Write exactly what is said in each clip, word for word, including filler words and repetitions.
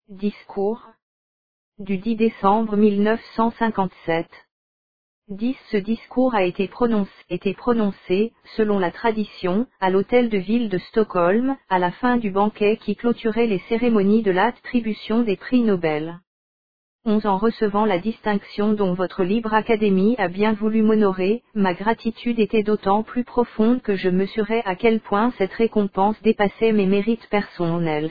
Discours du dix décembre mille neuf cent cinquante-sept. dix Ce discours a été prononcé, été prononcé, selon la tradition, à l'hôtel de ville de Stockholm, à la fin du banquet qui clôturait les cérémonies de l'attribution des prix Nobel. onze En recevant la distinction dont votre libre académie a bien voulu m'honorer, ma gratitude était d'autant plus profonde que je mesurais à quel point cette récompense dépassait mes mérites personnels.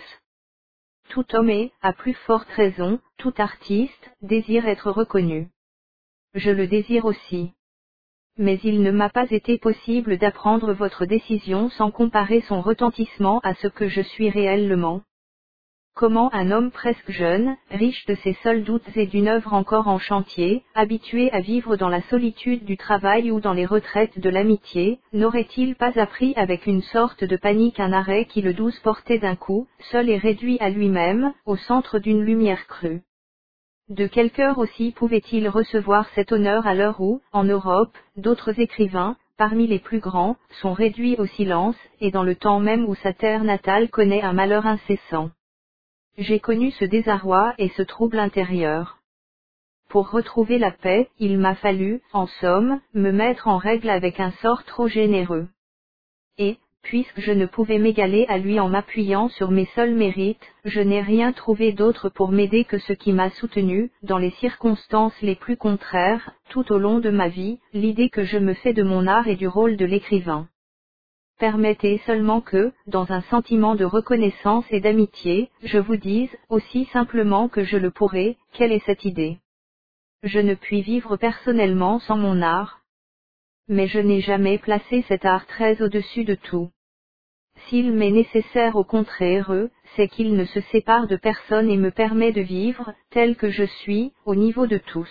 Tout homme et, à plus forte raison, tout artiste, désire être reconnu. Je le désire aussi. Mais il ne m'a pas été possible d'apprendre votre décision sans comparer son retentissement à ce que je suis réellement. Comment un homme presque jeune, riche de ses seuls doutes et d'une œuvre encore en chantier, habitué à vivre dans la solitude du travail ou dans les retraites de l'amitié, n'aurait-il pas appris avec une sorte de panique un arrêt qui le douze portait d'un coup, seul et réduit à lui-même, au centre d'une lumière crue? De quel cœur aussi pouvait-il recevoir cet honneur à l'heure où, en Europe, d'autres écrivains, parmi les plus grands, sont réduits au silence, et dans le temps même où sa terre natale connaît un malheur incessant? J'ai connu ce désarroi et ce trouble intérieur. Pour retrouver la paix, il m'a fallu, en somme, me mettre en règle avec un sort trop généreux. Et, puisque je ne pouvais m'égaler à lui en m'appuyant sur mes seuls mérites, je n'ai rien trouvé d'autre pour m'aider que ce qui m'a soutenu, dans les circonstances les plus contraires, tout au long de ma vie, l'idée que je me fais de mon art et du rôle de l'écrivain. Permettez seulement que, dans un sentiment de reconnaissance et d'amitié, je vous dise, aussi simplement que je le pourrai, quelle est cette idée. Je ne puis vivre personnellement sans mon art. Mais je n'ai jamais placé cet art très au-dessus de tout. S'il m'est nécessaire au contraire, c'est qu'il ne se sépare de personne et me permet de vivre, tel que je suis, au niveau de tous.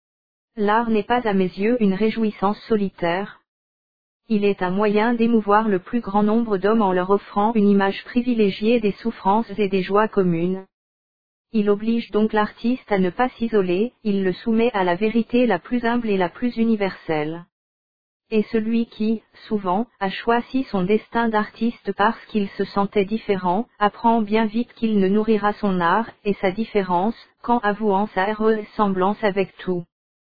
L'art n'est pas à mes yeux une réjouissance solitaire. Il est un moyen d'émouvoir le plus grand nombre d'hommes en leur offrant une image privilégiée des souffrances et des joies communes. Il oblige donc l'artiste à ne pas s'isoler, il le soumet à la vérité la plus humble et la plus universelle. Et celui qui, souvent, a choisi son destin d'artiste parce qu'il se sentait différent, apprend bien vite qu'il ne nourrira son art et sa différence, qu'en avouant sa ressemblance avec tout.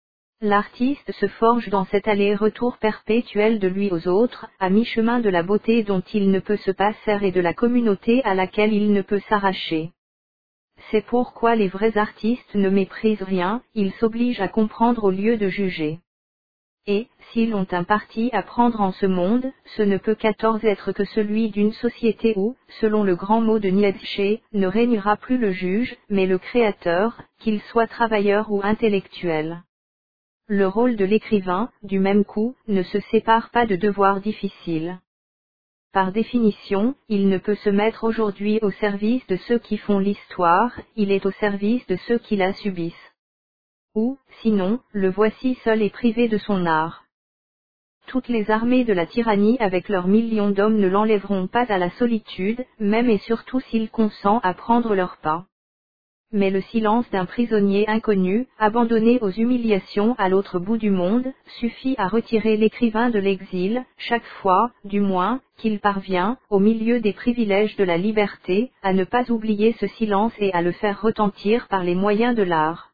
L'artiste se forge dans cet aller-retour perpétuel de lui aux autres, à mi-chemin de la beauté dont il ne peut se passer et de la communauté à laquelle il ne peut s'arracher. C'est pourquoi les vrais artistes ne méprisent rien, ils s'obligent à comprendre au lieu de juger. Et, s'ils ont un parti à prendre en ce monde, ce ne peut quatorze être que celui d'une société où, selon le grand mot de Nietzsche, ne régnera plus le juge, mais le créateur, qu'il soit travailleur ou intellectuel. Le rôle de l'écrivain, du même coup, ne se sépare pas de devoirs difficiles. Par définition, il ne peut se mettre aujourd'hui au service de ceux qui font l'histoire, il est au service de ceux qui la subissent. Ou, sinon, le voici seul et privé de son art. Toutes les armées de la tyrannie avec leurs millions d'hommes ne l'enlèveront pas à la solitude, même et surtout s'il consent à prendre leur pas. Mais le silence d'un prisonnier inconnu, abandonné aux humiliations à l'autre bout du monde, suffit à retirer l'écrivain de l'exil, chaque fois, du moins, qu'il parvient, au milieu des privilèges de la liberté, à ne pas oublier ce silence et à le faire retentir par les moyens de l'art.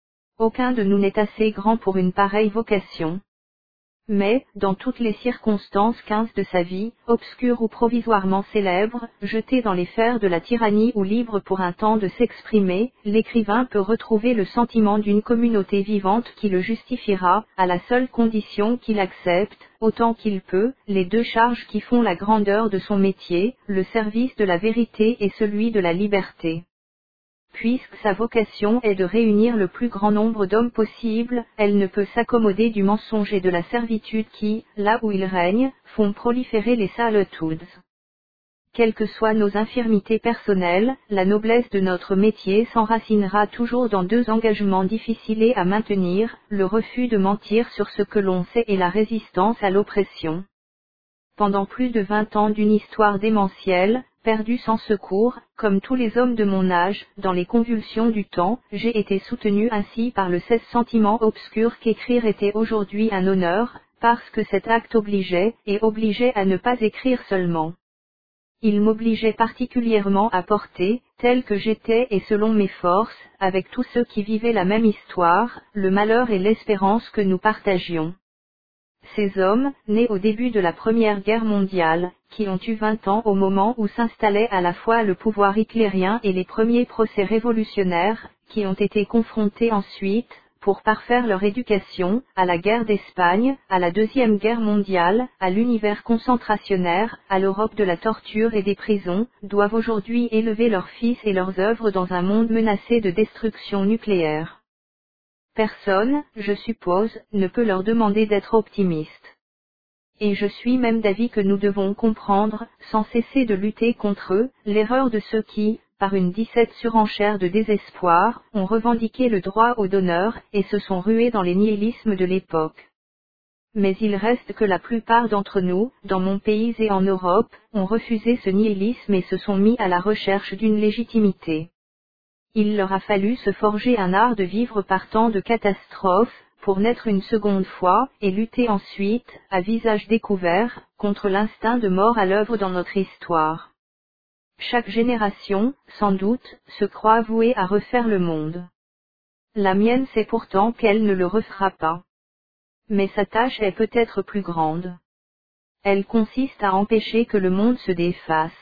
Aucun de nous n'est assez grand pour une pareille vocation. Mais, dans toutes les circonstances quinze de sa vie, obscure ou provisoirement célèbre, jeté dans les fers de la tyrannie ou libre pour un temps de s'exprimer, l'écrivain peut retrouver le sentiment d'une communauté vivante qui le justifiera, à la seule condition qu'il accepte, autant qu'il peut, les deux charges qui font la grandeur de son métier, le service de la vérité et celui de la liberté. Puisque sa vocation est de réunir le plus grand nombre d'hommes possible, elle ne peut s'accommoder du mensonge et de la servitude qui, là où ils règnent, font proliférer les saletudes. Quelles que soient nos infirmités personnelles, la noblesse de notre métier s'enracinera toujours dans deux engagements difficiles à maintenir, le refus de mentir sur ce que l'on sait et la résistance à l'oppression. Pendant plus de vingt ans d'une histoire démentielle, perdu sans secours, comme tous les hommes de mon âge, dans les convulsions du temps, j'ai été soutenu ainsi par le sentiment obscur qu'écrire était aujourd'hui un honneur, parce que cet acte obligeait, et obligeait à ne pas écrire seulement. Il m'obligeait particulièrement à porter, tel que j'étais et selon mes forces, avec tous ceux qui vivaient la même histoire, le malheur et l'espérance que nous partagions. Ces hommes, nés au début de la Première Guerre mondiale, qui ont eu vingt ans au moment où s'installait à la fois le pouvoir hitlérien et les premiers procès révolutionnaires, qui ont été confrontés ensuite, pour parfaire leur éducation, à la guerre d'Espagne, à la Deuxième Guerre mondiale, à l'univers concentrationnaire, à l'Europe de la torture et des prisons, doivent aujourd'hui élever leurs fils et leurs œuvres dans un monde menacé de destruction nucléaire. Personne, je suppose, ne peut leur demander d'être optimistes. Et je suis même d'avis que nous devons comprendre, sans cesser de lutter contre eux, l'erreur de ceux qui, par une dix-sept surenchère de désespoir, ont revendiqué le droit au donneur, et se sont rués dans les nihilismes de l'époque. Mais il reste que la plupart d'entre nous, dans mon pays et en Europe, ont refusé ce nihilisme et se sont mis à la recherche d'une légitimité. Il leur a fallu se forger un art de vivre par tant de catastrophes, pour naître une seconde fois, et lutter ensuite, à visage découvert, contre l'instinct de mort à l'œuvre dans notre histoire. Chaque génération, sans doute, se croit vouée à refaire le monde. La mienne sait pourtant qu'elle ne le refera pas. Mais sa tâche est peut-être plus grande. Elle consiste à empêcher que le monde se défasse.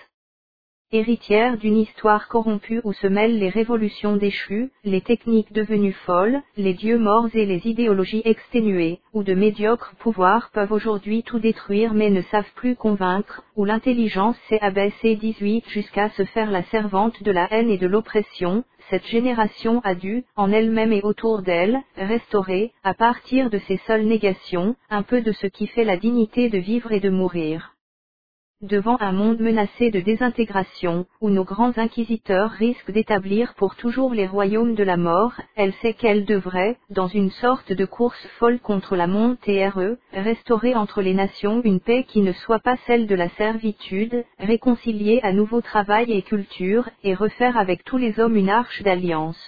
Héritière d'une histoire corrompue où se mêlent les révolutions déchues, les techniques devenues folles, les dieux morts et les idéologies exténuées, où de médiocres pouvoirs peuvent aujourd'hui tout détruire mais ne savent plus convaincre, où l'intelligence s'est abaissée dix-huit jusqu'à se faire la servante de la haine et de l'oppression, cette génération a dû, en elle-même et autour d'elle, restaurer, à partir de ses seules négations, un peu de ce qui fait la dignité de vivre et de mourir. Devant un monde menacé de désintégration, où nos grands inquisiteurs risquent d'établir pour toujours les royaumes de la mort, elle sait qu'elle devrait, dans une sorte de course folle contre la montre, restaurer entre les nations une paix qui ne soit pas celle de la servitude, réconcilier à nouveau travail et culture, et refaire avec tous les hommes une arche d'alliance.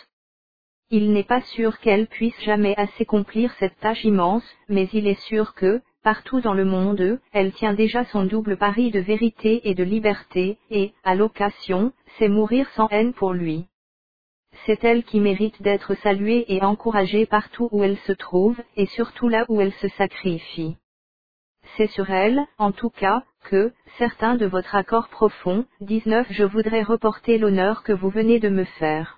Il n'est pas sûr qu'elle puisse jamais assez accomplir cette tâche immense, mais il est sûr que, partout dans le monde, elle tient déjà son double pari de vérité et de liberté, et, à l'occasion, c'est mourir sans haine pour lui. C'est elle qui mérite d'être saluée et encouragée partout où elle se trouve, et surtout là où elle se sacrifie. C'est sur elle, en tout cas, que, certains de votre accord profond, dix-neuf je voudrais reporter l'honneur que vous venez de me faire.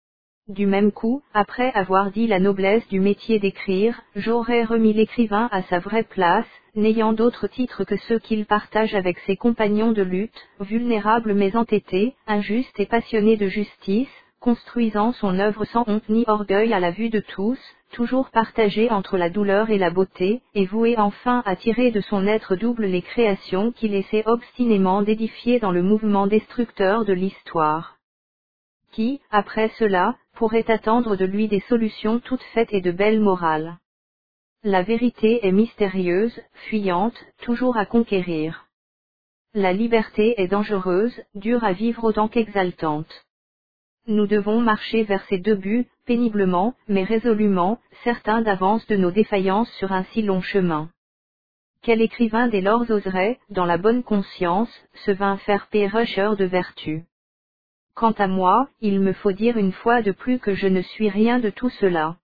Du même coup, après avoir dit la noblesse du métier d'écrire, j'aurais remis l'écrivain à sa vraie place, n'ayant d'autre titre que ceux qu'il partage avec ses compagnons de lutte, vulnérables mais entêtés, injustes et passionnés de justice, construisant son œuvre sans honte ni orgueil à la vue de tous, toujours partagé entre la douleur et la beauté, et voué enfin à tirer de son être double les créations qu'il essaie obstinément d'édifier dans le mouvement destructeur de l'histoire. Qui, après cela, pourrait attendre de lui des solutions toutes faites et de belle morale. La vérité est mystérieuse, fuyante, toujours à conquérir. La liberté est dangereuse, dure à vivre autant qu'exaltante. Nous devons marcher vers ces deux buts, péniblement, mais résolument, certains d'avance de nos défaillances sur un si long chemin. Quel écrivain dès lors oserait, dans la bonne conscience, se vin faire pécheur de vertu? Quant à moi, il me faut dire une fois de plus que je ne suis rien de tout cela.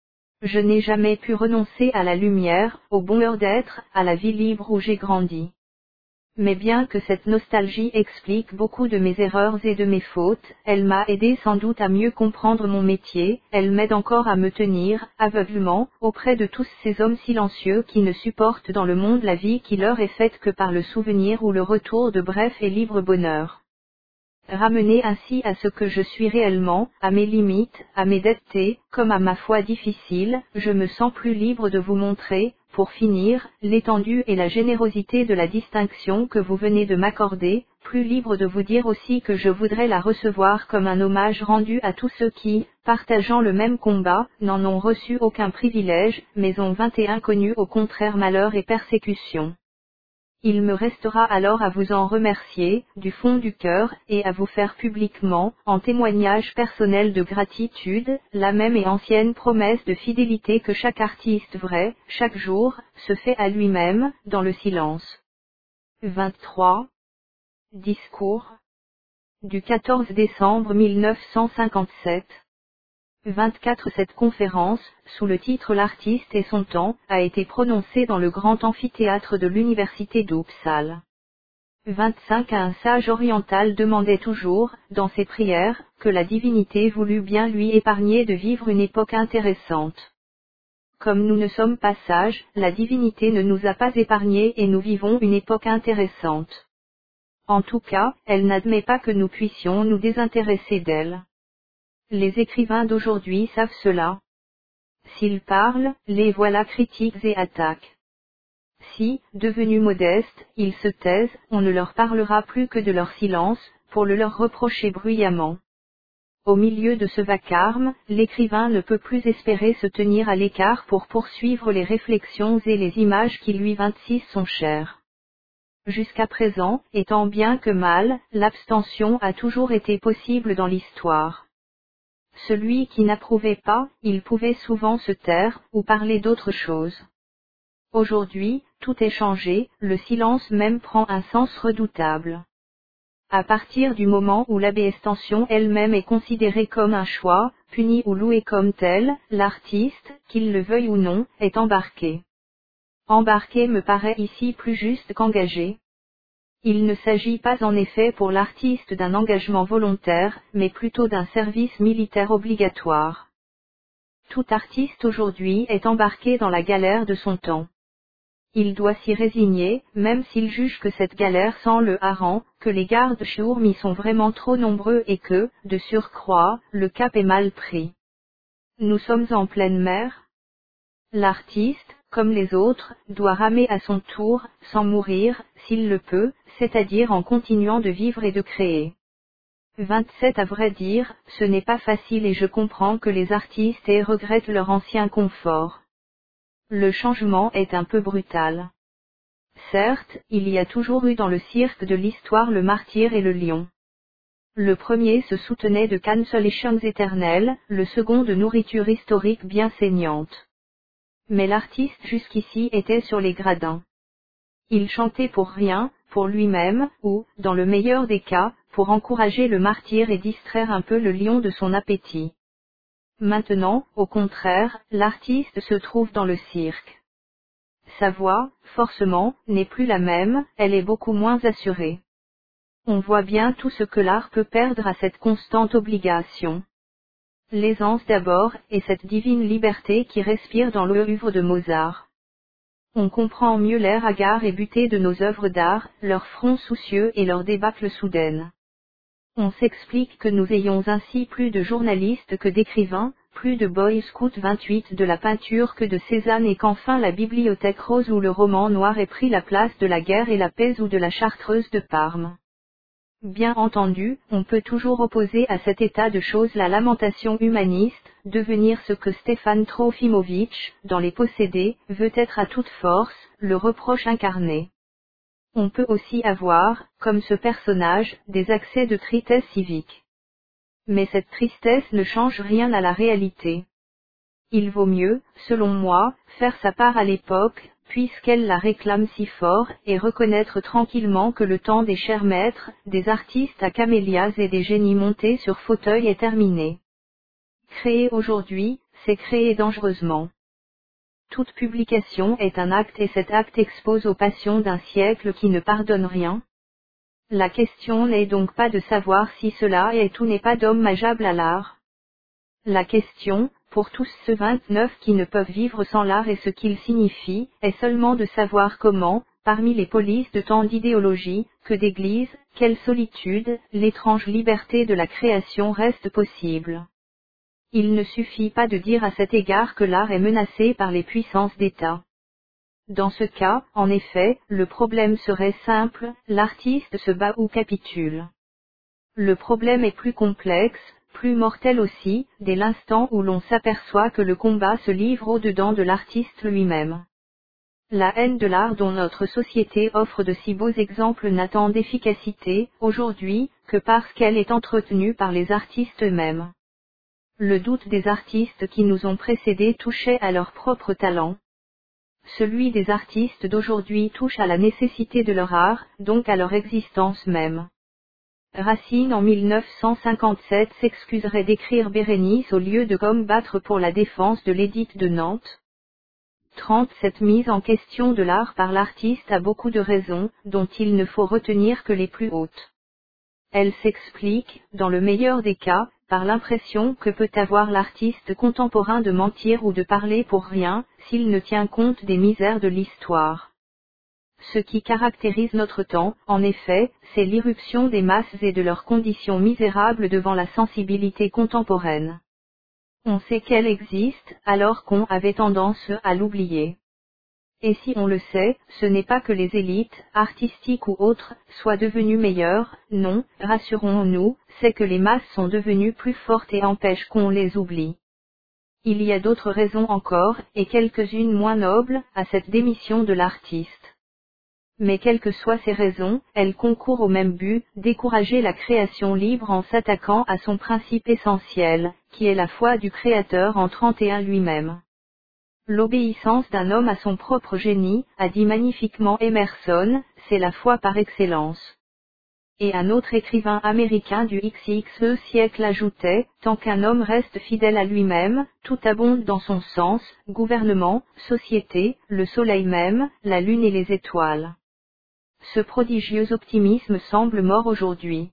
Je n'ai jamais pu renoncer à la lumière, au bonheur d'être, à la vie libre où j'ai grandi. Mais bien que cette nostalgie explique beaucoup de mes erreurs et de mes fautes, elle m'a aidé sans doute à mieux comprendre mon métier, elle m'aide encore à me tenir, aveuglement, auprès de tous ces hommes silencieux qui ne supportent dans le monde la vie qui leur est faite que par le souvenir ou le retour de bref et libre bonheur. Ramené ainsi à ce que je suis réellement, à mes limites, à mes dettes, comme à ma foi difficile, je me sens plus libre de vous montrer, pour finir, l'étendue et la générosité de la distinction que vous venez de m'accorder, plus libre de vous dire aussi que je voudrais la recevoir comme un hommage rendu à tous ceux qui, partageant le même combat, n'en ont reçu aucun privilège, mais ont vingt et un connu au contraire malheur et persécution. Il me restera alors à vous en remercier, du fond du cœur, et à vous faire publiquement, en témoignage personnel de gratitude, la même et ancienne promesse de fidélité que chaque artiste vrai, chaque jour, se fait à lui-même, dans le silence. vingt-trois Discours du quatorze décembre mille neuf cent cinquante-sept. vingt-quatre Cette conférence, sous le titre L'artiste et son temps, a été prononcée dans le grand amphithéâtre de l'université d'Uppsala. vingt-cinq Un sage oriental demandait toujours, dans ses prières, que la divinité voulût bien lui épargner de vivre une époque intéressante. Comme nous ne sommes pas sages, la divinité ne nous a pas épargnés et nous vivons une époque intéressante. En tout cas, elle n'admet pas que nous puissions nous désintéresser d'elle. Les écrivains d'aujourd'hui savent cela. S'ils parlent, les voilà critiques et attaquent. Si, devenus modestes, ils se taisent, on ne leur parlera plus que de leur silence, pour le leur reprocher bruyamment. Au milieu de ce vacarme, l'écrivain ne peut plus espérer se tenir à l'écart pour poursuivre les réflexions et les images qui lui vingt-six sont chères. Jusqu'à présent, et tant bien que mal, l'abstention a toujours été possible dans l'histoire. Celui qui n'approuvait pas, il pouvait souvent se taire, ou parler d'autre chose. Aujourd'hui, tout est changé, le silence même prend un sens redoutable. À partir du moment où l'abstention elle-même est considérée comme un choix, puni ou loué comme tel, l'artiste, qu'il le veuille ou non, est embarqué. Embarqué me paraît ici plus juste qu'engagé. Il ne s'agit pas en effet pour l'artiste d'un engagement volontaire, mais plutôt d'un service militaire obligatoire. Tout artiste aujourd'hui est embarqué dans la galère de son temps. Il doit s'y résigner, même s'il juge que cette galère sent le hareng, que les gardes-chourmes y sont vraiment trop nombreux et que, de surcroît, le cap est mal pris. Nous sommes en pleine mer. L'artiste, comme les autres, doit ramer à son tour, sans mourir, s'il le peut, c'est-à-dire en continuant de vivre et de créer. vingt-sept À vrai dire, ce n'est pas facile et je comprends que les artistes aient regrettent leur ancien confort. Le changement est un peu brutal. Certes, il y a toujours eu dans le cirque de l'histoire le martyr et le lion. Le premier se soutenait de consolations éternelles, le second de nourriture historique bien saignante. Mais l'artiste jusqu'ici était sur les gradins. Il chantait pour rien, pour lui-même, ou, dans le meilleur des cas, pour encourager le martyr et distraire un peu le lion de son appétit. Maintenant, au contraire, l'artiste se trouve dans le cirque. Sa voix, forcément, n'est plus la même, elle est beaucoup moins assurée. On voit bien tout ce que l'art peut perdre à cette constante obligation. L'aisance d'abord, et cette divine liberté qui respire dans l'œuvre de Mozart. On comprend mieux l'air hagard et buté de nos œuvres d'art, leurs fronts soucieux et leurs débâcles soudaines. On s'explique que nous ayons ainsi plus de journalistes que d'écrivains, plus de Boy Scouts vingt-huit de la peinture que de Cézanne et qu'enfin la bibliothèque rose ou le roman noir ait pris la place de la guerre et la paix ou de la chartreuse de Parme. Bien entendu, on peut toujours opposer à cet état de choses la lamentation humaniste, devenir ce que Stéphane Trofimovitch, dans Les Possédés, veut être à toute force, le reproche incarné. On peut aussi avoir, comme ce personnage, des accès de tristesse civique. Mais cette tristesse ne change rien à la réalité. Il vaut mieux, selon moi, faire sa part à l'époque, puisqu'elle la réclame si fort, et reconnaître tranquillement que le temps des chers maîtres, des artistes à camélias et des génies montés sur fauteuil est terminé. Créer aujourd'hui, c'est créer dangereusement. Toute publication est un acte et cet acte expose aux passions d'un siècle qui ne pardonne rien. La question n'est donc pas de savoir si cela est ou n'est pas dommageable à l'art. La question, pour tous ceux vingt-neuf qui ne peuvent vivre sans l'art et ce qu'il signifie, est seulement de savoir comment, parmi les polices de tant d'idéologies, que d'églises, quelle solitude, l'étrange liberté de la création reste possible. Il ne suffit pas de dire à cet égard que l'art est menacé par les puissances d'État. Dans ce cas, en effet, le problème serait simple, l'artiste se bat ou capitule. Le problème est plus complexe, plus mortel aussi, dès l'instant où l'on s'aperçoit que le combat se livre au-dedans de l'artiste lui-même. La haine de l'art dont notre société offre de si beaux exemples n'a tant d'efficacité, aujourd'hui, que parce qu'elle est entretenue par les artistes eux-mêmes. Le doute des artistes qui nous ont précédés touchait à leur propre talent. Celui des artistes d'aujourd'hui touche à la nécessité de leur art, donc à leur existence même. Racine en mille neuf cent cinquante-sept s'excuserait d'écrire Bérénice au lieu de combattre pour la défense de l'édit de Nantes. trente Cette mise en question de l'art par l'artiste a beaucoup de raisons, dont il ne faut retenir que les plus hautes. Elle s'explique, dans le meilleur des cas, par l'impression que peut avoir l'artiste contemporain de mentir ou de parler pour rien, s'il ne tient compte des misères de l'histoire. Ce qui caractérise notre temps, en effet, c'est l'irruption des masses et de leurs conditions misérables devant la sensibilité contemporaine. On sait qu'elle existe, alors qu'on avait tendance à l'oublier. Et si on le sait, ce n'est pas que les élites, artistiques ou autres, soient devenues meilleures, non, rassurons-nous, c'est que les masses sont devenues plus fortes et empêchent qu'on les oublie. Il y a d'autres raisons encore, et quelques-unes moins nobles, à cette démission de l'artiste. Mais quelles que soient ces raisons, elles concourent au même but, décourager la création libre en s'attaquant à son principe essentiel, qui est la foi du Créateur en trente et un lui-même. L'obéissance d'un homme à son propre génie, a dit magnifiquement Emerson, c'est la foi par excellence. Et un autre écrivain américain du vingtième siècle ajoutait, tant qu'un homme reste fidèle à lui-même, tout abonde dans son sens, gouvernement, société, le soleil même, la lune et les étoiles. Ce prodigieux optimisme semble mort aujourd'hui.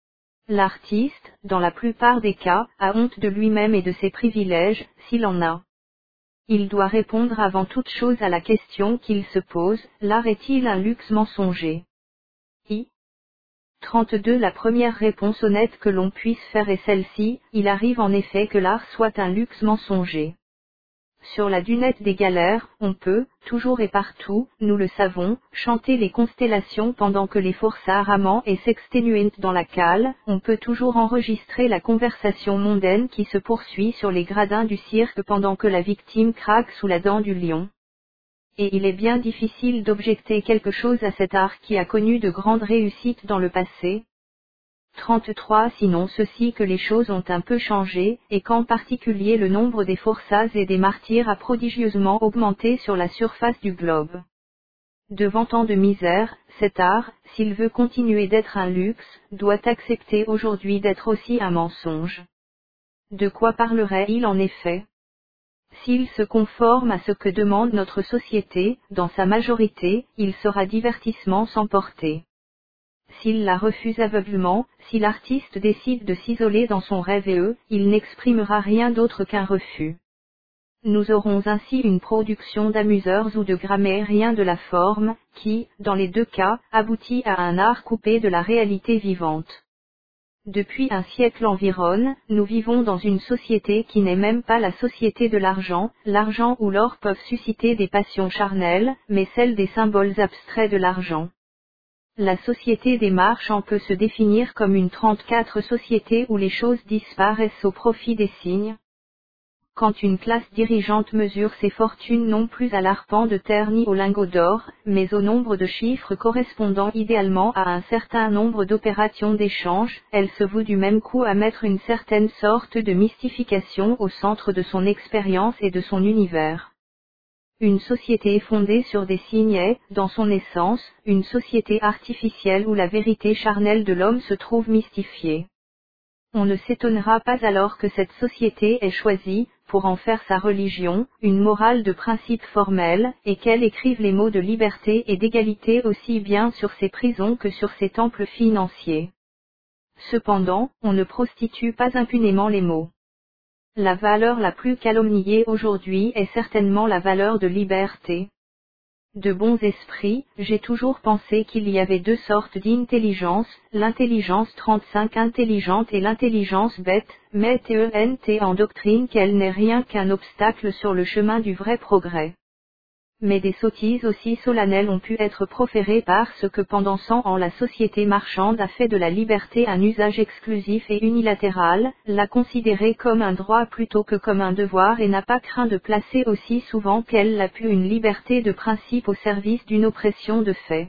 L'artiste, dans la plupart des cas, a honte de lui-même et de ses privilèges, s'il en a. Il doit répondre avant toute chose à la question qu'il se pose, l'art est-il un luxe mensonger? I. trente-deux La première réponse honnête que l'on puisse faire est celle-ci, il arrive en effet que l'art soit un luxe mensonger. Sur la dunette des galères, on peut, toujours et partout, nous le savons, chanter les constellations pendant que les forçats amants et s'exténuent dans la cale, on peut toujours enregistrer la conversation mondaine qui se poursuit sur les gradins du cirque pendant que la victime craque sous la dent du lion. Et il est bien difficile d'objecter quelque chose à cet art qui a connu de grandes réussites dans le passé. trente-trois Sinon ceci que les choses ont un peu changé, et qu'en particulier le nombre des forçats et des martyrs a prodigieusement augmenté sur la surface du globe. Devant tant de misère, cet art, s'il veut continuer d'être un luxe, doit accepter aujourd'hui d'être aussi un mensonge. De quoi parlerait-il en effet? S'il se conforme à ce que demande notre société, dans sa majorité, il sera divertissement sans portée. S'il la refuse aveuglement, si l'artiste décide de s'isoler dans son rêve et eux, il n'exprimera rien d'autre qu'un refus. Nous aurons ainsi une production d'amuseurs ou de grammairiens de la forme, qui, dans les deux cas, aboutit à un art coupé de la réalité vivante. Depuis un siècle environ, nous vivons dans une société qui n'est même pas la société de l'argent, l'argent ou l'or peuvent susciter des passions charnelles, mais celle des symboles abstraits de l'argent. La société des marchands peut se définir comme une trente-quatre société où les choses disparaissent au profit des signes. Quand une classe dirigeante mesure ses fortunes non plus à l'arpent de terre ni au lingot d'or, mais au nombre de chiffres correspondant idéalement à un certain nombre d'opérations d'échange, elle se voue du même coup à mettre une certaine sorte de mystification au centre de son expérience et de son univers. Une société fondée sur des signes est, dans son essence, une société artificielle où la vérité charnelle de l'homme se trouve mystifiée. On ne s'étonnera pas alors que cette société ait choisi, pour en faire sa religion, une morale de principe formel, et qu'elle écrive les mots de liberté et d'égalité aussi bien sur ses prisons que sur ses temples financiers. Cependant, on ne prostitue pas impunément les mots. La valeur la plus calomniée aujourd'hui est certainement la valeur de liberté. De bons esprits, j'ai toujours pensé qu'il y avait deux sortes d'intelligence, l'intelligence trente-cinq intelligente et l'intelligence bête, mais Tent en doctrine qu'elle n'est rien qu'un obstacle sur le chemin du vrai progrès. Mais des sottises aussi solennelles ont pu être proférées parce que pendant cent ans la société marchande a fait de la liberté un usage exclusif et unilatéral, l'a considérée comme un droit plutôt que comme un devoir et n'a pas craint de placer aussi souvent qu'elle l'a pu une liberté de principe au service d'une oppression de fait.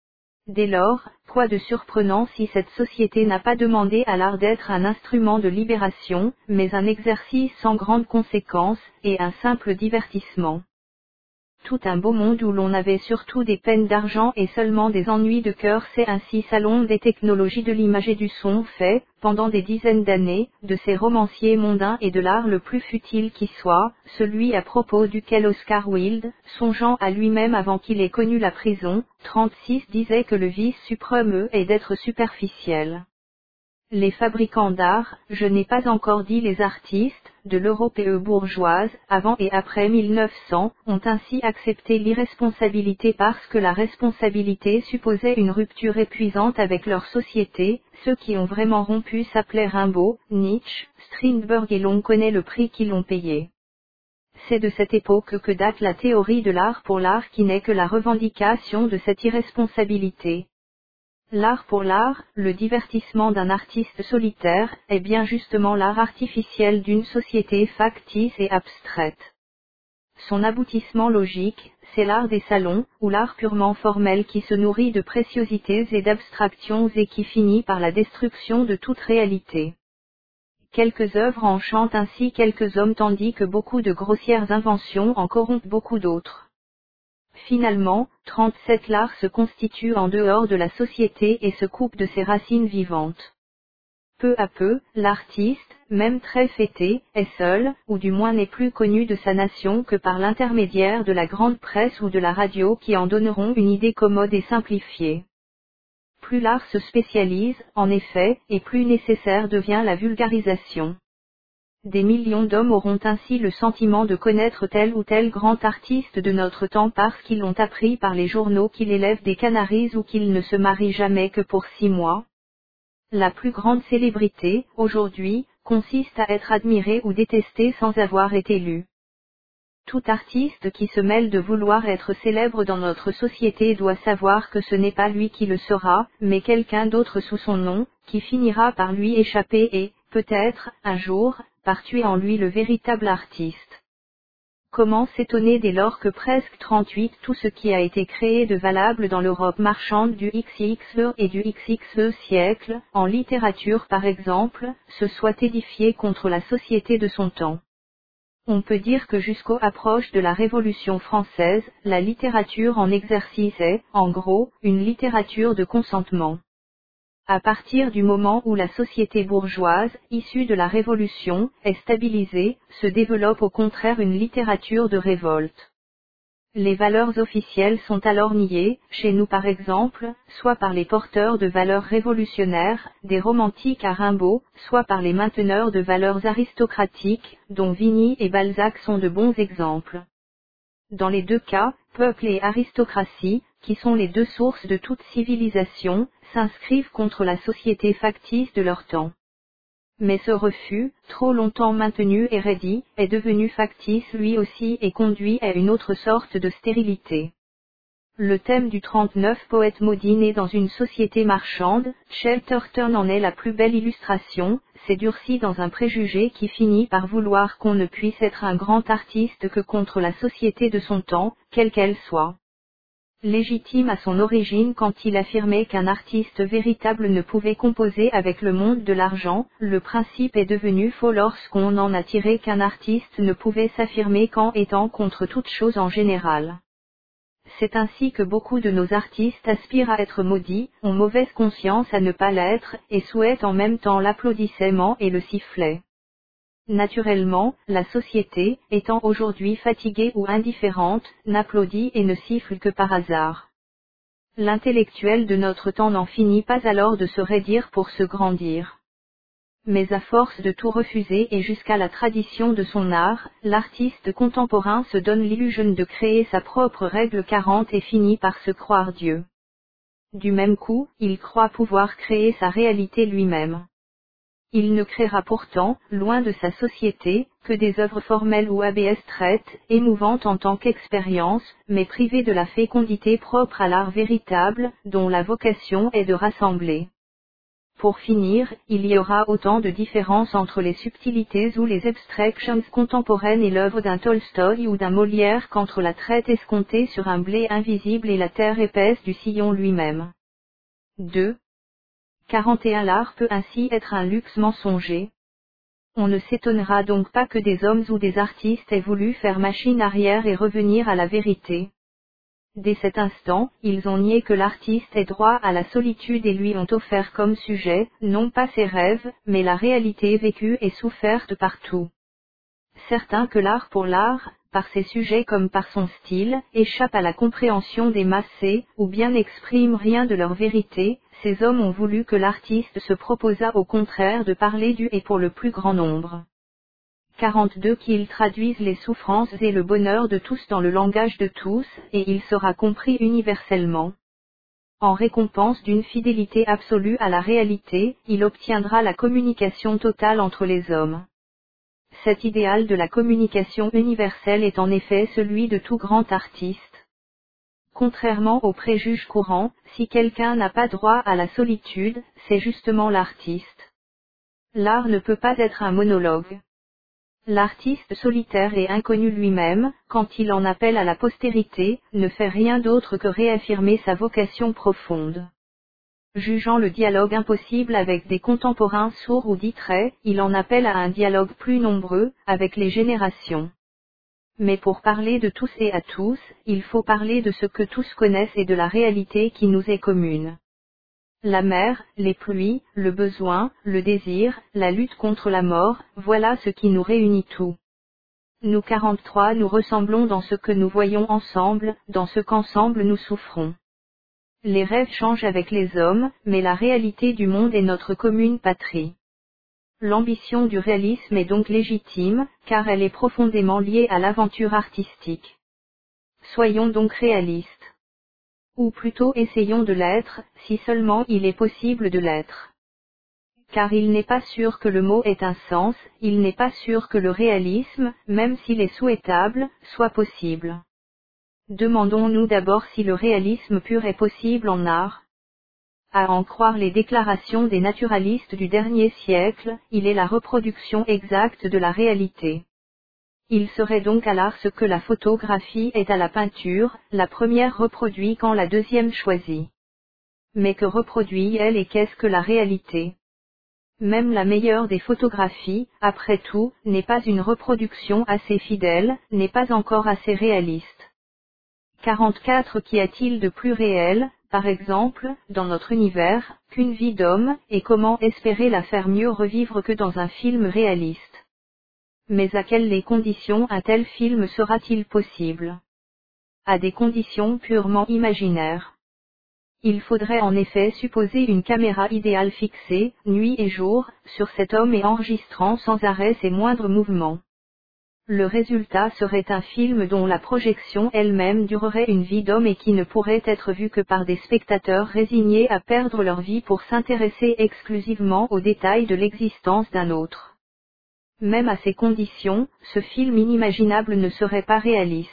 Dès lors, quoi de surprenant si cette société n'a pas demandé à l'art d'être un instrument de libération, mais un exercice sans grandes conséquences, et un simple divertissement. tout un beau monde où l'on avait surtout des peines d'argent et seulement des ennuis de cœur. C'est ainsi salon des technologies de l'image et du son fait, pendant des dizaines d'années, de ces romanciers mondains et de l'art le plus futile qui soit, celui à propos duquel Oscar Wilde, songeant à lui-même avant qu'il ait connu la prison, trente-six disait que le vice suprême est d'être superficiel. Les fabricants d'art, je n'ai pas encore dit les artistes, de l'Europe bourgeoise, avant et après mille neuf cents, ont ainsi accepté l'irresponsabilité parce que la responsabilité supposait une rupture épuisante avec leur société. Ceux qui ont vraiment rompu s'appelaient Rimbaud, Nietzsche, Strindberg et l'on connaît le prix qu'ils ont payé. C'est de cette époque que date la théorie de l'art pour l'art qui n'est que la revendication de cette irresponsabilité. L'art pour l'art, le divertissement d'un artiste solitaire, est bien justement l'art artificiel d'une société factice et abstraite. Son aboutissement logique, c'est l'art des salons, ou l'art purement formel qui se nourrit de préciosités et d'abstractions et qui finit par la destruction de toute réalité. Quelques œuvres enchantent ainsi quelques hommes tandis que beaucoup de grossières inventions en corrompent beaucoup d'autres. Finalement, trente-sept l'art se constitue en dehors de la société et se coupe de ses racines vivantes. Peu à peu, l'artiste, même très fêté, est seul, ou du moins n'est plus connu de sa nation que par l'intermédiaire de la grande presse ou de la radio qui en donneront une idée commode et simplifiée. Plus l'art se spécialise, en effet, et plus nécessaire devient la vulgarisation. Des millions d'hommes auront ainsi le sentiment de connaître tel ou tel grand artiste de notre temps parce qu'ils l'ont appris par les journaux qu'il élève des canaris ou qu'il ne se marie jamais que pour six mois. La plus grande célébrité, aujourd'hui, consiste à être admiré ou détesté sans avoir été lu. Tout artiste qui se mêle de vouloir être célèbre dans notre société doit savoir que ce n'est pas lui qui le sera, mais quelqu'un d'autre sous son nom, qui finira par lui échapper et, peut-être, un jour, par tuer en lui le véritable artiste. Comment s'étonner dès lors que presque trente-huit tout ce qui a été créé de valable dans l'Europe marchande du X Xe et du X Xe siècle, en littérature par exemple, se soit édifié contre la société de son temps. On peut dire que jusqu'aux approches de la Révolution française, la littérature en exercice est, en gros, une littérature de consentement. À partir du moment où la société bourgeoise, issue de la Révolution, est stabilisée, se développe au contraire une littérature de révolte. Les valeurs officielles sont alors niées, chez nous par exemple, soit par les porteurs de valeurs révolutionnaires, des romantiques à Rimbaud, soit par les mainteneurs de valeurs aristocratiques, dont Vigny et Balzac sont de bons exemples. Dans les deux cas, peuple et aristocratie, qui sont les deux sources de toute civilisation, s'inscrivent contre la société factice de leur temps. Mais ce refus, trop longtemps maintenu et raidi, est devenu factice lui aussi et conduit à une autre sorte de stérilité. Le thème du trente-neuf poète maudit né dans une société marchande, Shelterton en est la plus belle illustration, s'est durci dans un préjugé qui finit par vouloir qu'on ne puisse être un grand artiste que contre la société de son temps, quelle qu'elle soit. Légitime à son origine quand il affirmait qu'un artiste véritable ne pouvait composer avec le monde de l'argent, le principe est devenu faux lorsqu'on en a tiré qu'un artiste ne pouvait s'affirmer qu'en étant contre toute chose en général. C'est ainsi que beaucoup de nos artistes aspirent à être maudits, ont mauvaise conscience à ne pas l'être, et souhaitent en même temps l'applaudissement et le sifflet. Naturellement, la société, étant aujourd'hui fatiguée ou indifférente, n'applaudit et ne siffle que par hasard. L'intellectuel de notre temps n'en finit pas alors de se raidir pour se grandir. Mais à force de tout refuser et jusqu'à la tradition de son art, l'artiste contemporain se donne l'illusion de créer sa propre règle quarante et finit par se croire Dieu. Du même coup, il croit pouvoir créer sa réalité lui-même. Il ne créera pourtant, loin de sa société, que des œuvres formelles ou abstraites, émouvantes en tant qu'expérience, mais privées de la fécondité propre à l'art véritable, dont la vocation est de rassembler. Pour finir, il y aura autant de différences entre les subtilités ou les abstractions contemporaines et l'œuvre d'un Tolstoï ou d'un Molière qu'entre la traite escomptée sur un blé invisible et la terre épaisse du sillon lui-même. deux. quarante et un L'art peut ainsi être un luxe mensonger. On ne s'étonnera donc pas que des hommes ou des artistes aient voulu faire machine arrière et revenir à la vérité. Dès cet instant, ils ont nié que l'artiste ait droit à la solitude et lui ont offert comme sujet, non pas ses rêves, mais la réalité vécue et soufferte partout. Certains que l'art pour l'art, par ses sujets comme par son style, échappe à la compréhension des masses, ou bien n'exprime rien de leur vérité, ces hommes ont voulu que l'artiste se proposât au contraire de parler du et pour le plus grand nombre. quarante-deux Qu'ils traduisent les souffrances et le bonheur de tous dans le langage de tous, et il sera compris universellement. En récompense d'une fidélité absolue à la réalité, il obtiendra la communication totale entre les hommes. Cet idéal de la communication universelle est en effet celui de tout grand artiste. Contrairement aux préjuges courants, si quelqu'un n'a pas droit à la solitude, c'est justement l'artiste. L'art ne peut pas être un monologue. L'artiste solitaire et inconnu lui-même, quand il en appelle à la postérité, ne fait rien d'autre que réaffirmer sa vocation profonde. Jugeant le dialogue impossible avec des contemporains sourds ou distraits, il en appelle à un dialogue plus nombreux, avec les générations. Mais pour parler de tous et à tous, il faut parler de ce que tous connaissent et de la réalité qui nous est commune. La mer, les pluies, le besoin, le désir, la lutte contre la mort, voilà ce qui nous réunit tout. Nous quarante-trois nous ressemblons dans ce que nous voyons ensemble, dans ce qu'ensemble nous souffrons. Les rêves changent avec les hommes, mais la réalité du monde est notre commune patrie. L'ambition du réalisme est donc légitime, car elle est profondément liée à l'aventure artistique. Soyons donc réalistes. Ou plutôt essayons de l'être, si seulement il est possible de l'être. Car il n'est pas sûr que le mot ait un sens, il n'est pas sûr que le réalisme, même s'il est souhaitable, soit possible. Demandons-nous d'abord si le réalisme pur est possible en art. À en croire les déclarations des naturalistes du dernier siècle, il est la reproduction exacte de la réalité. Il serait donc à l'art ce que la photographie est à la peinture, la première reproduit quand la deuxième choisit. Mais que reproduit-elle et qu'est-ce que la réalité ? Même la meilleure des photographies, après tout, n'est pas une reproduction assez fidèle, n'est pas encore assez réaliste. quarante-quatre Qu'y a-t-il de plus réel, par exemple, dans notre univers, qu'une vie d'homme, et comment espérer la faire mieux revivre que dans un film réaliste ? Mais à quelles conditions un tel film sera-t-il possible ? À des conditions purement imaginaires. Il faudrait en effet supposer une caméra idéale fixée, nuit et jour, sur cet homme et enregistrant sans arrêt ses moindres mouvements. Le résultat serait un film dont la projection elle-même durerait une vie d'homme et qui ne pourrait être vu que par des spectateurs résignés à perdre leur vie pour s'intéresser exclusivement aux détails de l'existence d'un autre. Même à ces conditions, ce film inimaginable ne serait pas réaliste.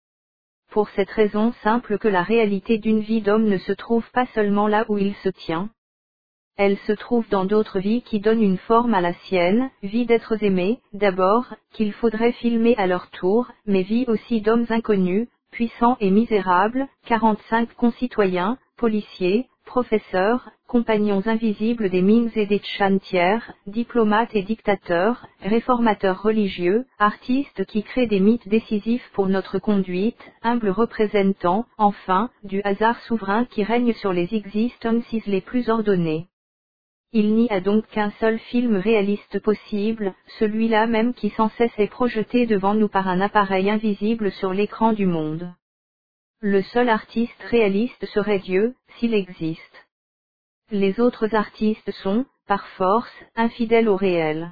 Pour cette raison simple que la réalité d'une vie d'homme ne se trouve pas seulement là où il se tient. Elle se trouve dans d'autres vies qui donnent une forme à la sienne, vie d'êtres aimés, d'abord, qu'il faudrait filmer à leur tour, mais vie aussi d'hommes inconnus, puissants et misérables, quarante-cinq concitoyens, policiers, professeurs, compagnons invisibles des Mings et des chantières, diplomates et dictateurs, réformateurs religieux, artistes qui créent des mythes décisifs pour notre conduite, humbles représentants, enfin, du hasard souverain qui règne sur les existences les plus ordonnées. Il n'y a donc qu'un seul film réaliste possible, celui-là même qui sans cesse est projeté devant nous par un appareil invisible sur l'écran du monde. Le seul artiste réaliste serait Dieu, s'il existe. Les autres artistes sont, par force, infidèles au réel.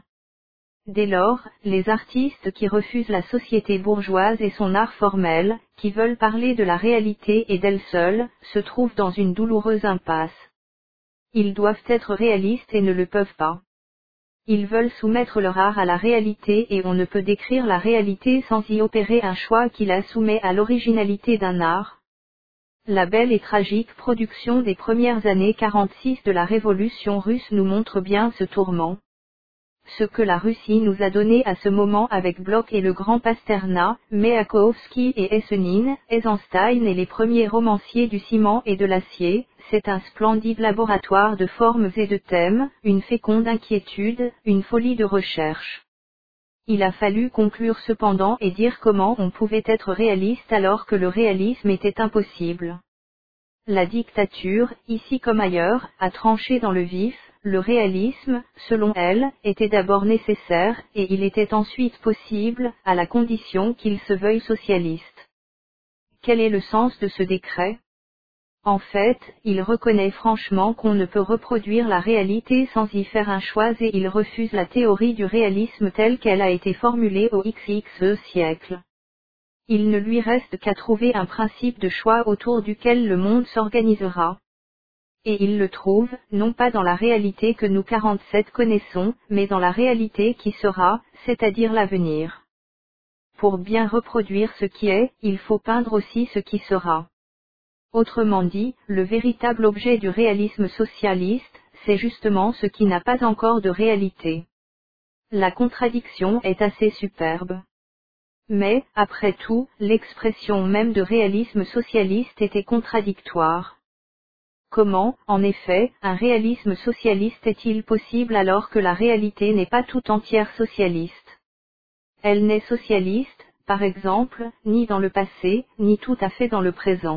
Dès lors, les artistes qui refusent la société bourgeoise et son art formel, qui veulent parler de la réalité et d'elle seule, se trouvent dans une douloureuse impasse. Ils doivent être réalistes et ne le peuvent pas. Ils veulent soumettre leur art à la réalité et on ne peut décrire la réalité sans y opérer un choix qui la soumet à l'originalité d'un art. La belle et tragique production des premières années quarante-six de la Révolution russe nous montre bien ce tourment. Ce que la Russie nous a donné à ce moment avec Bloch et le grand Pasternak, Mayakovsky et Essenine, Eisenstein et les premiers romanciers du ciment et de l'acier, c'est un splendide laboratoire de formes et de thèmes, une féconde inquiétude, une folie de recherche. Il a fallu conclure cependant et dire comment on pouvait être réaliste alors que le réalisme était impossible. La dictature, ici comme ailleurs, a tranché dans le vif. Le réalisme, selon elle, était d'abord nécessaire, et il était ensuite possible, à la condition qu'il se veuille socialiste. Quel est le sens de ce décret ? En fait, il reconnaît franchement qu'on ne peut reproduire la réalité sans y faire un choix et il refuse la théorie du réalisme telle qu'elle a été formulée au XXe siècle. Il ne lui reste qu'à trouver un principe de choix autour duquel le monde s'organisera. Et il le trouve, non pas dans la réalité que nous quarante-sept connaissons, mais dans la réalité qui sera, c'est-à-dire l'avenir. Pour bien reproduire ce qui est, il faut peindre aussi ce qui sera. Autrement dit, le véritable objet du réalisme socialiste, c'est justement ce qui n'a pas encore de réalité. La contradiction est assez superbe. Mais, après tout, l'expression même de réalisme socialiste était contradictoire. Comment, en effet, un réalisme socialiste est-il possible alors que la réalité n'est pas tout entière socialiste ? Elle n'est socialiste, par exemple, ni dans le passé, ni tout à fait dans le présent.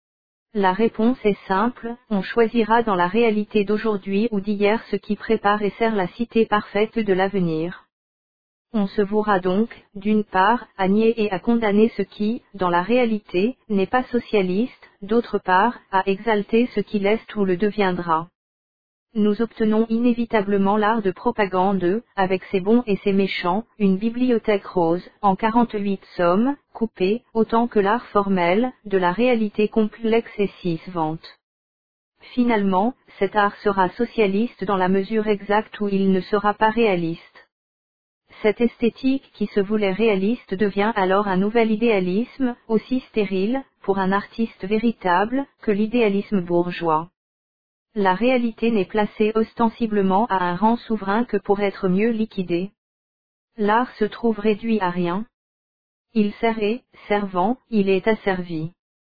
La réponse est simple, on choisira dans la réalité d'aujourd'hui ou d'hier ce qui prépare et sert la cité parfaite de l'avenir. On se vouera donc, d'une part, à nier et à condamner ce qui, dans la réalité, n'est pas socialiste, d'autre part, à exalter ce qui l'est ou le deviendra. Nous obtenons inévitablement l'art de propagande, avec ses bons et ses méchants, une bibliothèque rose, en quarante-huit sommes, coupée, autant que l'art formel, de la réalité complexe et scisvante. Finalement, cet art sera socialiste dans la mesure exacte où il ne sera pas réaliste. Cette esthétique qui se voulait réaliste devient alors un nouvel idéalisme, aussi stérile, pour un artiste véritable, que l'idéalisme bourgeois. La réalité n'est placée ostensiblement à un rang souverain que pour être mieux liquidée. L'art se trouve réduit à rien. Il sert et, servant, il est asservi.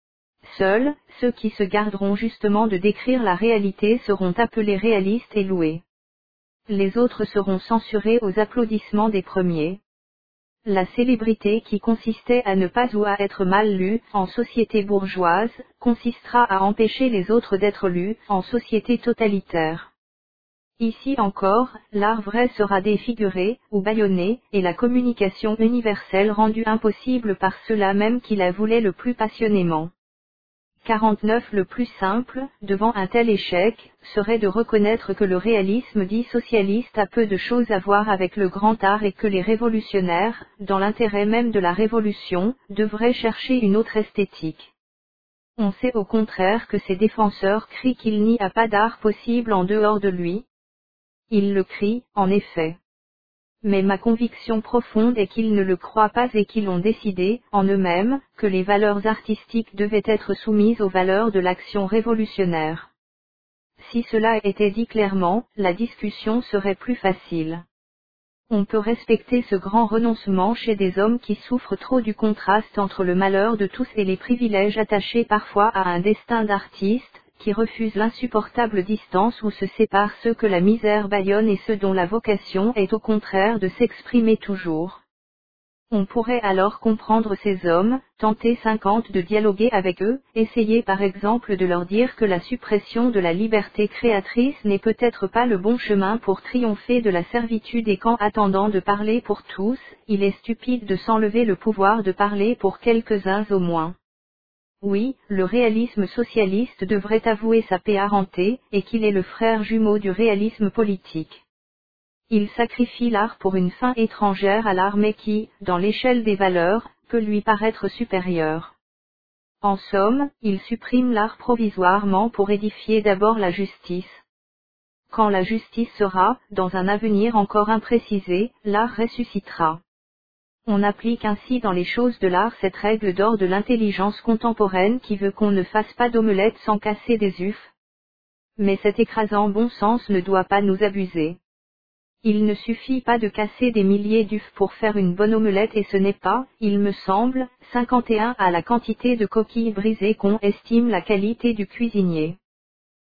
Seuls, ceux qui se garderont justement de décrire la réalité seront appelés réalistes et loués. Les autres seront censurés aux applaudissements des premiers. La célébrité qui consistait à ne pas ou à être mal lue, en société bourgeoise, consistera à empêcher les autres d'être lus, en société totalitaire. Ici encore, l'art vrai sera défiguré, ou bâillonné, et la communication universelle rendue impossible par ceux-là même qui la voulaient le plus passionnément. quarante-neuf Le plus simple, devant un tel échec, serait de reconnaître que le réalisme dit socialiste a peu de choses à voir avec le grand art et que les révolutionnaires, dans l'intérêt même de la révolution, devraient chercher une autre esthétique. On sait au contraire que ses défenseurs crient qu'il n'y a pas d'art possible en dehors de lui. Ils le crient, en effet. Mais ma conviction profonde est qu'ils ne le croient pas et qu'ils ont décidé, en eux-mêmes, que les valeurs artistiques devaient être soumises aux valeurs de l'action révolutionnaire. Si cela était dit clairement, la discussion serait plus facile. On peut respecter ce grand renoncement chez des hommes qui souffrent trop du contraste entre le malheur de tous et les privilèges attachés parfois à un destin d'artiste, qui refusent l'insupportable distance où se séparent ceux que la misère bâillonne et ceux dont la vocation est au contraire de s'exprimer toujours. On pourrait alors comprendre ces hommes, tenter cinquante de dialoguer avec eux, essayer par exemple de leur dire que la suppression de la liberté créatrice n'est peut-être pas le bon chemin pour triompher de la servitude et qu'en attendant de parler pour tous, il est stupide de s'enlever le pouvoir de parler pour quelques-uns au moins. Oui, le réalisme socialiste devrait avouer sa parenté, et qu'il est le frère jumeau du réalisme politique. Il sacrifie l'art pour une fin étrangère à l'art mais qui, dans l'échelle des valeurs, peut lui paraître supérieure. En somme, il supprime l'art provisoirement pour édifier d'abord la justice. Quand la justice sera, dans un avenir encore imprécisé, l'art ressuscitera. On applique ainsi dans les choses de l'art cette règle d'or de l'intelligence contemporaine qui veut qu'on ne fasse pas d'omelette sans casser des œufs. Mais cet écrasant bon sens ne doit pas nous abuser. Il ne suffit pas de casser des milliers d'œufs pour faire une bonne omelette et ce n'est pas, il me semble, cinquante et un à la quantité de coquilles brisées qu'on estime la qualité du cuisinier.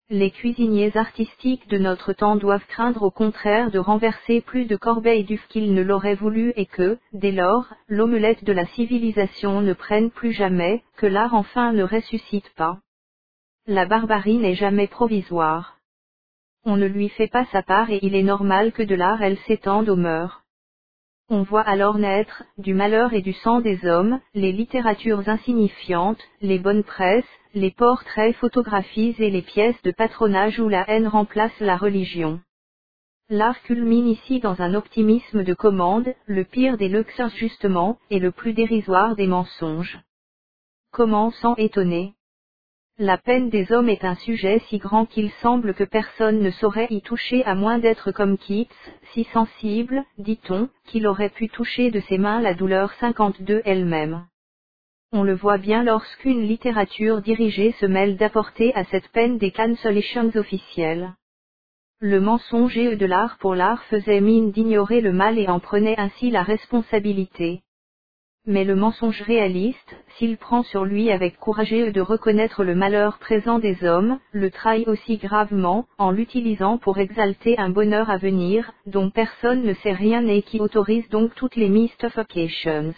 Les cuisiniers artistiques de notre temps doivent craindre au contraire de renverser plus de corbeilles d'œufs qu'ils ne l'auraient voulu et que, dès lors, l'omelette de la civilisation ne prenne plus jamais, que l'art enfin ne ressuscite pas. La barbarie n'est jamais provisoire. On ne lui fait pas sa part et il est normal que de l'art elle s'étende aux mœurs. On voit alors naître, du malheur et du sang des hommes, les littératures insignifiantes, les bonnes presses, les portraits photographies et les pièces de patronage où la haine remplace la religion. L'art culmine ici dans un optimisme de commande, le pire des luxures justement, et le plus dérisoire des mensonges. Comment s'en étonner ? La peine des hommes est un sujet si grand qu'il semble que personne ne saurait y toucher à moins d'être comme Keats, si sensible, dit-on, qu'il aurait pu toucher de ses mains la douleur cinquante-deux elle-même. On le voit bien lorsqu'une littérature dirigée se mêle d'apporter à cette peine des cancellations officielles. Le mensonger de l'art pour l'art faisait mine d'ignorer le mal et en prenait ainsi la responsabilité. Mais le mensonge réaliste, s'il prend sur lui avec courage de reconnaître le malheur présent des hommes, le trahit aussi gravement, en l'utilisant pour exalter un bonheur à venir, dont personne ne sait rien et qui autorise donc toutes les mystifications.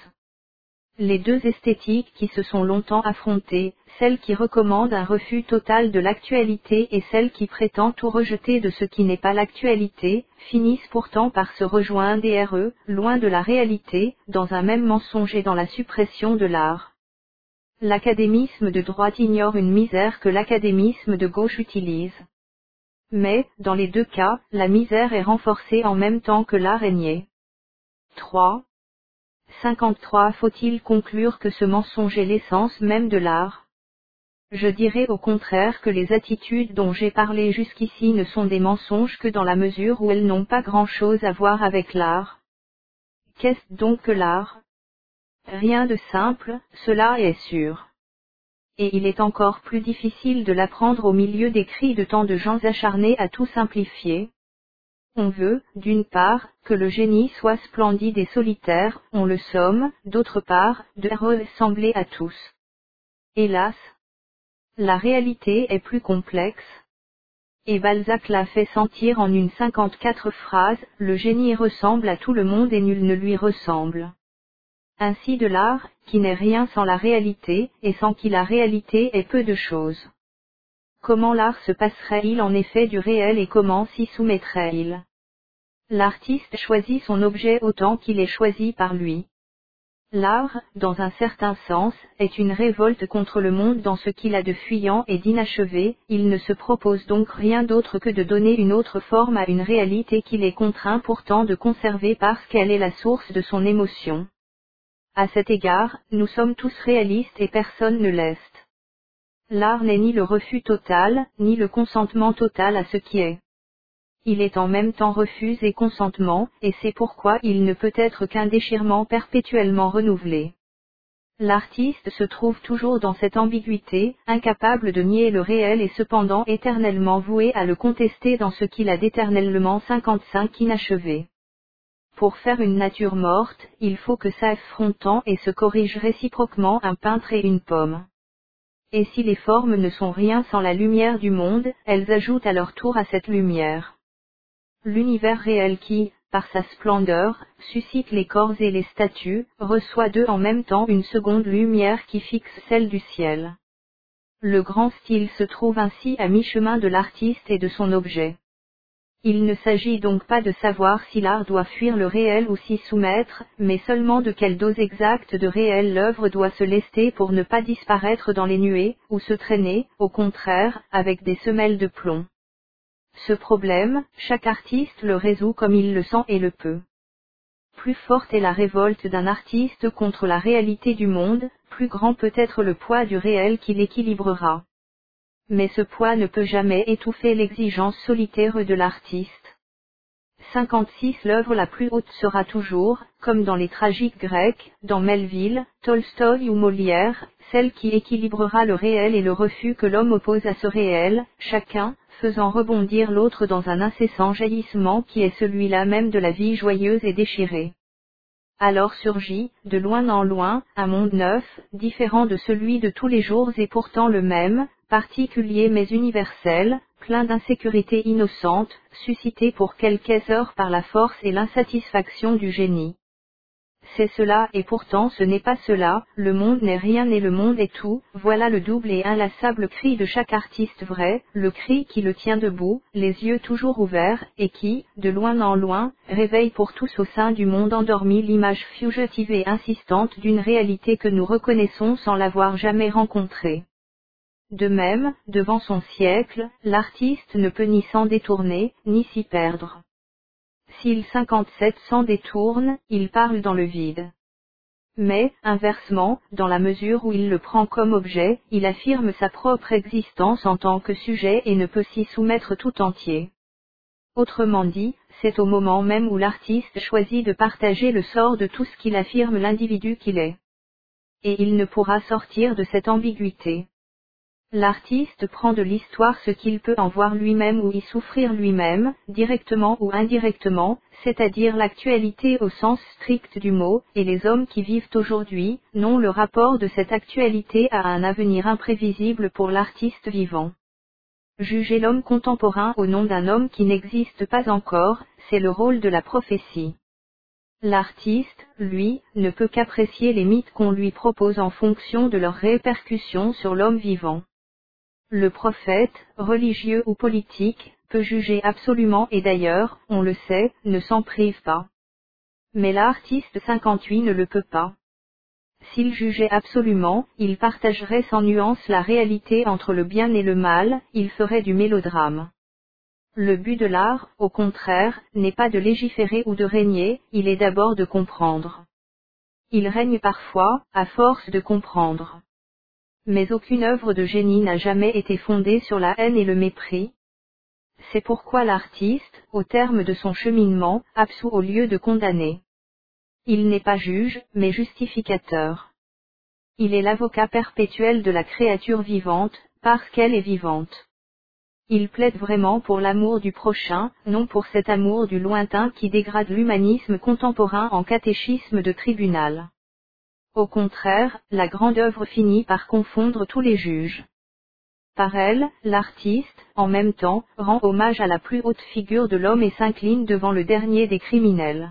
Les deux esthétiques qui se sont longtemps affrontées, celle qui recommande un refus total de l'actualité et celle qui prétend tout rejeter de ce qui n'est pas l'actualité, finissent pourtant par se rejoindre et eux, loin de la réalité, dans un même mensonge et dans la suppression de l'art. L'académisme de droite ignore une misère que l'académisme de gauche utilise. Mais, dans les deux cas, la misère est renforcée en même temps que l'art est nié. trois. cinquante-trois Faut-il conclure que ce mensonge est l'essence même de l'art ? Je dirais au contraire que les attitudes dont j'ai parlé jusqu'ici ne sont des mensonges que dans la mesure où elles n'ont pas grand-chose à voir avec l'art. Qu'est-ce donc que l'art ? Rien de simple, cela est sûr. Et il est encore plus difficile de l'apprendre au milieu des cris de tant de gens acharnés à tout simplifier. On veut, d'une part, que le génie soit splendide et solitaire, on le somme, d'autre part, de ressembler à tous. Hélas, la réalité est plus complexe. Et Balzac l'a fait sentir en une cinquante-quatre phrases, le génie ressemble à tout le monde et nul ne lui ressemble. Ainsi de l'art, qui n'est rien sans la réalité, et sans qui la réalité est peu de choses. Comment l'art se passerait-il en effet du réel et comment s'y soumettrait-il ? L'artiste choisit son objet autant qu'il est choisi par lui. L'art, dans un certain sens, est une révolte contre le monde dans ce qu'il a de fuyant et d'inachevé, il ne se propose donc rien d'autre que de donner une autre forme à une réalité qu'il est contraint pourtant de conserver parce qu'elle est la source de son émotion. À cet égard, nous sommes tous réalistes et personne ne l'est. L'art n'est ni le refus total, ni le consentement total à ce qui est. Il est en même temps refus et consentement, et c'est pourquoi il ne peut être qu'un déchirement perpétuellement renouvelé. L'artiste se trouve toujours dans cette ambiguïté, incapable de nier le réel et cependant éternellement voué à le contester dans ce qu'il a d'éternellement cinquante-cinq inachevé. Pour faire une nature morte, il faut que s'affrontant et se corrigent réciproquement un peintre et une pomme. Et si les formes ne sont rien sans la lumière du monde, elles ajoutent à leur tour à cette lumière. L'univers réel qui, par sa splendeur, suscite les corps et les statues, reçoit d'eux en même temps une seconde lumière qui fixe celle du ciel. Le grand style se trouve ainsi à mi-chemin de l'artiste et de son objet. Il ne s'agit donc pas de savoir si l'art doit fuir le réel ou s'y soumettre, mais seulement de quelle dose exacte de réel l'œuvre doit se lester pour ne pas disparaître dans les nuées, ou se traîner, au contraire, avec des semelles de plomb. Ce problème, chaque artiste le résout comme il le sent et le peut. Plus forte est la révolte d'un artiste contre la réalité du monde, plus grand peut être le poids du réel qui l'équilibrera. Mais ce poids ne peut jamais étouffer l'exigence solitaire de l'artiste. cinquante-six L'œuvre la plus haute sera toujours, comme dans les tragiques grecs, dans Melville, Tolstoï ou Molière, celle qui équilibrera le réel et le refus que l'homme oppose à ce réel, chacun, faisant rebondir l'autre dans un incessant jaillissement qui est celui-là même de la vie joyeuse et déchirée. Alors surgit, de loin en loin, un monde neuf, différent de celui de tous les jours et pourtant le même, particulier mais universel, plein d'insécurité innocente, suscité pour quelques heures par la force et l'insatisfaction du génie. C'est cela et pourtant ce n'est pas cela, le monde n'est rien et le monde est tout, voilà le double et inlassable cri de chaque artiste vrai, le cri qui le tient debout, les yeux toujours ouverts, et qui, de loin en loin, réveille pour tous au sein du monde endormi l'image fugitive et insistante d'une réalité que nous reconnaissons sans l'avoir jamais rencontrée. De même, devant son siècle, l'artiste ne peut ni s'en détourner, ni s'y perdre. S'il cinquante-sept s'en détourne, il parle dans le vide. Mais, inversement, dans la mesure où il le prend comme objet, il affirme sa propre existence en tant que sujet et ne peut s'y soumettre tout entier. Autrement dit, c'est au moment même où l'artiste choisit de partager le sort de tout ce qu'il affirme l'individu qu'il est. Et il ne pourra sortir de cette ambiguïté. L'artiste prend de l'histoire ce qu'il peut en voir lui-même ou y souffrir lui-même, directement ou indirectement, c'est-à-dire l'actualité au sens strict du mot, et les hommes qui vivent aujourd'hui, n'ont le rapport de cette actualité à un avenir imprévisible pour l'artiste vivant. Juger l'homme contemporain au nom d'un homme qui n'existe pas encore, c'est le rôle de la prophétie. L'artiste, lui, ne peut qu'apprécier les mythes qu'on lui propose en fonction de leurs répercussions sur l'homme vivant. Le prophète, religieux ou politique, peut juger absolument et d'ailleurs, on le sait, ne s'en prive pas. Mais l'artiste cinquante-huit ne le peut pas. S'il jugeait absolument, il partagerait sans nuance la réalité entre le bien et le mal, il ferait du mélodrame. Le but de l'art, au contraire, n'est pas de légiférer ou de régner, il est d'abord de comprendre. Il règne parfois, à force de comprendre. Mais aucune œuvre de génie n'a jamais été fondée sur la haine et le mépris. C'est pourquoi l'artiste, au terme de son cheminement, absout au lieu de condamner. Il n'est pas juge, mais justificateur. Il est l'avocat perpétuel de la créature vivante, parce qu'elle est vivante. Il plaide vraiment pour l'amour du prochain, non pour cet amour du lointain qui dégrade l'humanisme contemporain en catéchisme de tribunal. Au contraire, la grande œuvre finit par confondre tous les juges. Par elle, l'artiste, en même temps, rend hommage à la plus haute figure de l'homme et s'incline devant le dernier des criminels.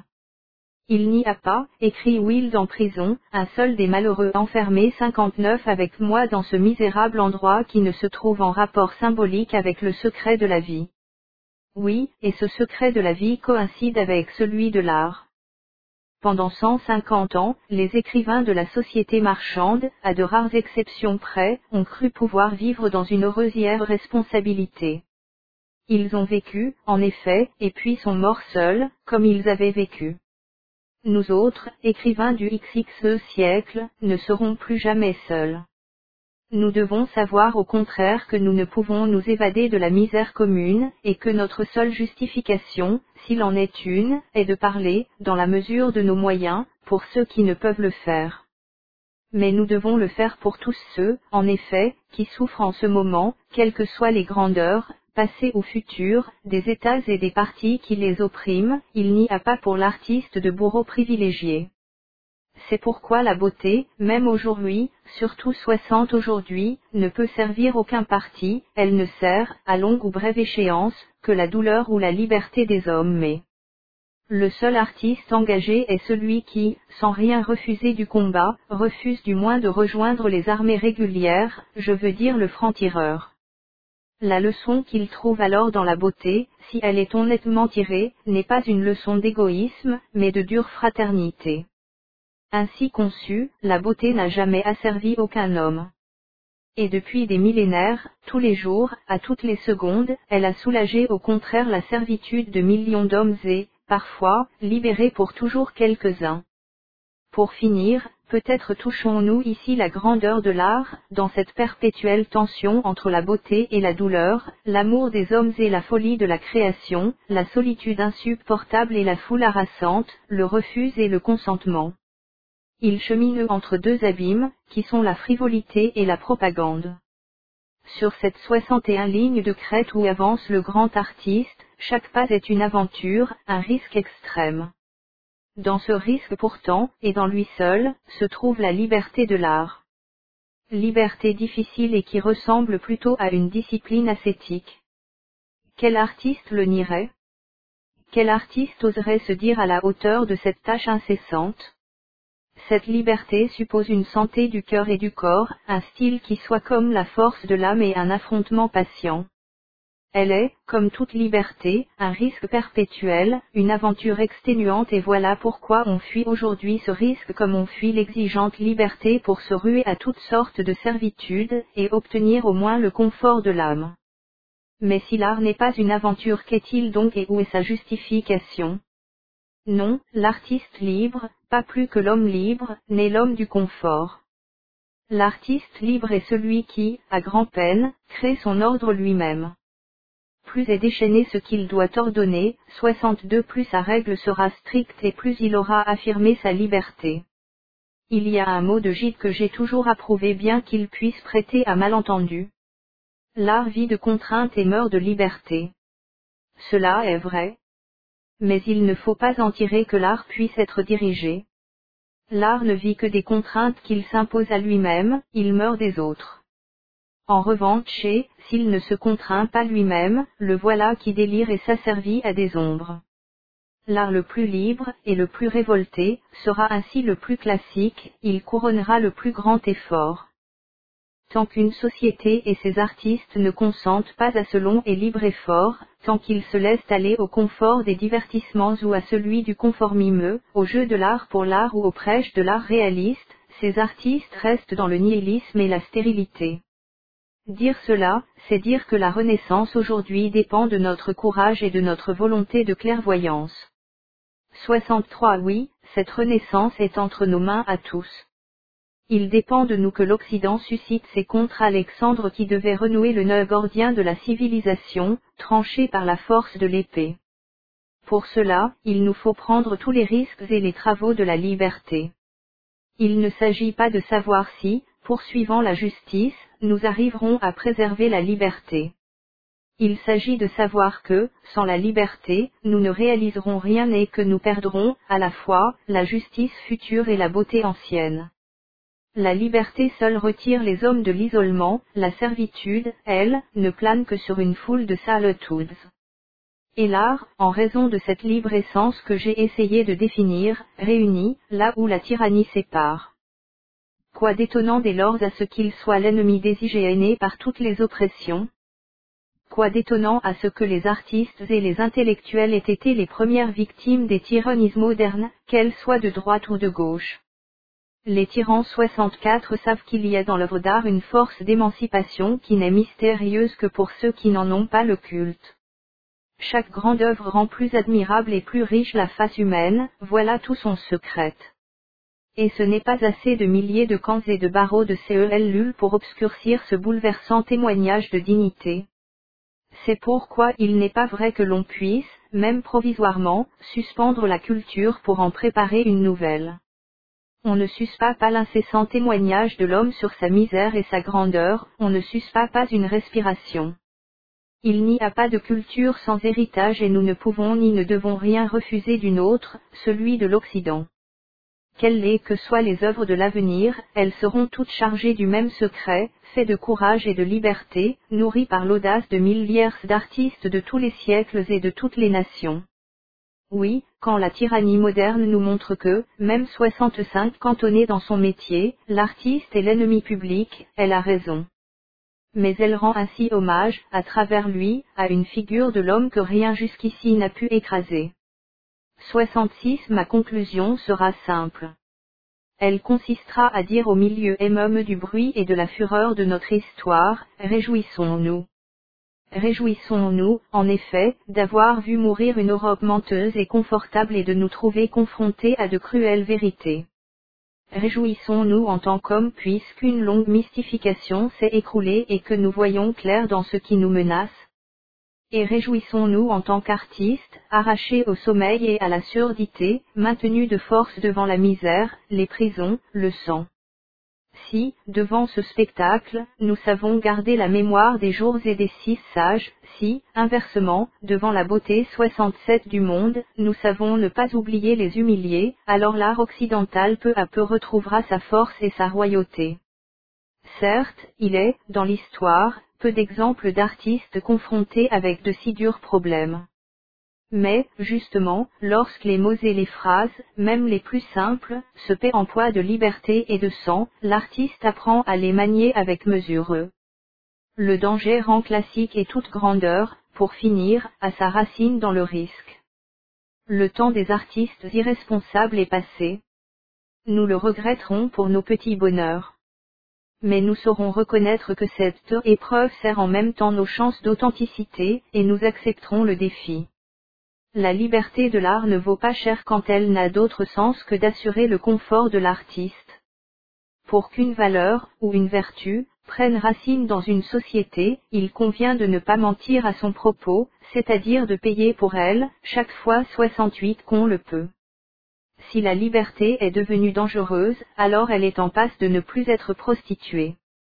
Il n'y a pas, écrit Wilde en prison, un seul des malheureux enfermés cinquante-neuf avec moi dans ce misérable endroit qui ne se trouve en rapport symbolique avec le secret de la vie. Oui, et ce secret de la vie coïncide avec celui de l'art. Pendant cent cinquante ans, les écrivains de la société marchande, à de rares exceptions près, ont cru pouvoir vivre dans une heureuse responsabilité. Ils ont vécu, en effet, et puis sont morts seuls, comme ils avaient vécu. Nous autres, écrivains du vingtième siècle, ne serons plus jamais seuls. Nous devons savoir au contraire que nous ne pouvons nous évader de la misère commune, et que notre seule justification, s'il en est une, est de parler, dans la mesure de nos moyens, pour ceux qui ne peuvent le faire. Mais nous devons le faire pour tous ceux, en effet, qui souffrent en ce moment, quelles que soient les grandeurs, passées ou futures, des États et des partis qui les oppriment, il n'y a pas pour l'artiste de bourreau privilégié. C'est pourquoi la beauté, même aujourd'hui, surtout soixante aujourd'hui, ne peut servir aucun parti, elle ne sert, à longue ou brève échéance, que la douleur ou la liberté des hommes mais. Le seul artiste engagé est celui qui, sans rien refuser du combat, refuse du moins de rejoindre les armées régulières, je veux dire le franc-tireur. La leçon qu'il trouve alors dans la beauté, si elle est honnêtement tirée, n'est pas une leçon d'égoïsme, mais de dure fraternité. Ainsi conçue, la beauté n'a jamais asservi aucun homme. Et depuis des millénaires, tous les jours, à toutes les secondes, elle a soulagé au contraire la servitude de millions d'hommes et, parfois, libéré pour toujours quelques-uns. Pour finir, peut-être touchons-nous ici la grandeur de l'art, dans cette perpétuelle tension entre la beauté et la douleur, l'amour des hommes et la folie de la création, la solitude insupportable et la foule harassante, le refus et le consentement. Il chemine entre deux abîmes, qui sont la frivolité et la propagande. Sur cette soixante et un lignes de crête où avance le grand artiste, chaque pas est une aventure, un risque extrême. Dans ce risque pourtant, et dans lui seul, se trouve la liberté de l'art. Liberté difficile et qui ressemble plutôt à une discipline ascétique. Quel artiste le nierait? Quel artiste oserait se dire à la hauteur de cette tâche incessante? Cette liberté suppose une santé du cœur et du corps, un style qui soit comme la force de l'âme et un affrontement patient. Elle est, comme toute liberté, un risque perpétuel, une aventure exténuante et voilà pourquoi on fuit aujourd'hui ce risque comme on fuit l'exigeante liberté pour se ruer à toutes sortes de servitudes et obtenir au moins le confort de l'âme. Mais si l'art n'est pas une aventure, qu'est-il donc et où est sa justification? Non, l'artiste libre, pas plus que l'homme libre, n'est l'homme du confort. L'artiste libre est celui qui, à grand-peine, crée son ordre lui-même. Plus est déchaîné ce qu'il doit ordonner, soixante-deux plus sa règle sera stricte et plus il aura affirmé sa liberté. Il y a un mot de Gide que j'ai toujours approuvé bien qu'il puisse prêter à malentendu. L'art vit de contrainte et meurt de liberté. Cela est vrai. Mais il ne faut pas en tirer que l'art puisse être dirigé. L'art ne vit que des contraintes qu'il s'impose à lui-même, il meurt des autres. En revanche, s'il ne se contraint pas lui-même, le voilà qui délire et s'asservit à des ombres. L'art le plus libre, et le plus révolté, sera ainsi le plus classique, il couronnera le plus grand effort. Tant qu'une société et ses artistes ne consentent pas à ce long et libre effort, tant qu'ils se laissent aller au confort des divertissements ou à celui du conformisme, au jeu de l'art pour l'art ou au prêche de l'art réaliste, ces artistes restent dans le nihilisme et la stérilité. Dire cela, c'est dire que la Renaissance aujourd'hui dépend de notre courage et de notre volonté de clairvoyance. soixante-trois Oui, cette Renaissance est entre nos mains à tous. Il dépend de nous que l'Occident suscite ses contre-Alexandre qui devait renouer le nœud gordien de la civilisation, tranché par la force de l'épée. Pour cela, il nous faut prendre tous les risques et les travaux de la liberté. Il ne s'agit pas de savoir si, poursuivant la justice, nous arriverons à préserver la liberté. Il s'agit de savoir que, sans la liberté, nous ne réaliserons rien et que nous perdrons, à la fois, la justice future et la beauté ancienne. La liberté seule retire les hommes de l'isolement, la servitude, elle, ne plane que sur une foule de solitudes. Et l'art, en raison de cette libre essence que j'ai essayé de définir, réunit, là où la tyrannie sépare. Quoi d'étonnant dès lors à ce qu'il soit l'ennemi désigné par toutes les oppressions? Quoi d'étonnant à ce que les artistes et les intellectuels aient été les premières victimes des tyrannies modernes, qu'elles soient de droite ou de gauche? Les tyrans soixante-quatre savent qu'il y a dans l'œuvre d'art une force d'émancipation qui n'est mystérieuse que pour ceux qui n'en ont pas le culte. Chaque grande œuvre rend plus admirable et plus riche la face humaine, voilà tout son secret. Et ce n'est pas assez de milliers de camps et de barreaux de cellule pour obscurcir ce bouleversant témoignage de dignité. C'est pourquoi il n'est pas vrai que l'on puisse, même provisoirement, suspendre la culture pour en préparer une nouvelle. On ne suspend pas l'incessant témoignage de l'homme sur sa misère et sa grandeur, on ne suspend pas une respiration. Il n'y a pas de culture sans héritage et nous ne pouvons ni ne devons rien refuser d'une autre, celui de l'Occident. Quelles que soient les œuvres de l'avenir, elles seront toutes chargées du même secret, fait de courage et de liberté, nourries par l'audace de milliers d'artistes de tous les siècles et de toutes les nations. Oui, quand la tyrannie moderne nous montre que, même soixante-cinq cantonnée dans son métier, l'artiste est l'ennemi public, elle a raison. Mais elle rend ainsi hommage, à travers lui, à une figure de l'homme que rien jusqu'ici n'a pu écraser. soixante-six Ma conclusion sera simple. Elle consistera à dire au milieu même du bruit et de la fureur de notre histoire, réjouissons-nous. Réjouissons-nous, en effet, d'avoir vu mourir une Europe menteuse et confortable et de nous trouver confrontés à de cruelles vérités. Réjouissons-nous en tant qu'hommes puisqu'une longue mystification s'est écroulée et que nous voyons clair dans ce qui nous menace. Et réjouissons-nous en tant qu'artistes, arrachés au sommeil et à la surdité, maintenus de force devant la misère, les prisons, le sang. Si, devant ce spectacle, nous savons garder la mémoire des jours et des six sages, si, inversement, devant la beauté soixante-sept du monde, nous savons ne pas oublier les humiliés, alors l'art occidental peu à peu retrouvera sa force et sa royauté. Certes, il est, dans l'histoire, peu d'exemples d'artistes confrontés avec de si durs problèmes. Mais, justement, lorsque les mots et les phrases, même les plus simples, se paient en poids de liberté et de sang, l'artiste apprend à les manier avec mesure. Le danger rend classique et toute grandeur, pour finir, à sa racine dans le risque. Le temps des artistes irresponsables est passé. Nous le regretterons pour nos petits bonheurs. Mais nous saurons reconnaître que cette épreuve sert en même temps nos chances d'authenticité, et nous accepterons le défi. La liberté de l'art ne vaut pas cher quand elle n'a d'autre sens que d'assurer le confort de l'artiste. Pour qu'une valeur, ou une vertu, prenne racine dans une société, il convient de ne pas mentir à son propos, c'est-à-dire de payer pour elle, chaque fois soixante-huit qu'on le peut. Si la liberté est devenue dangereuse, alors elle est en passe de ne plus être prostituée.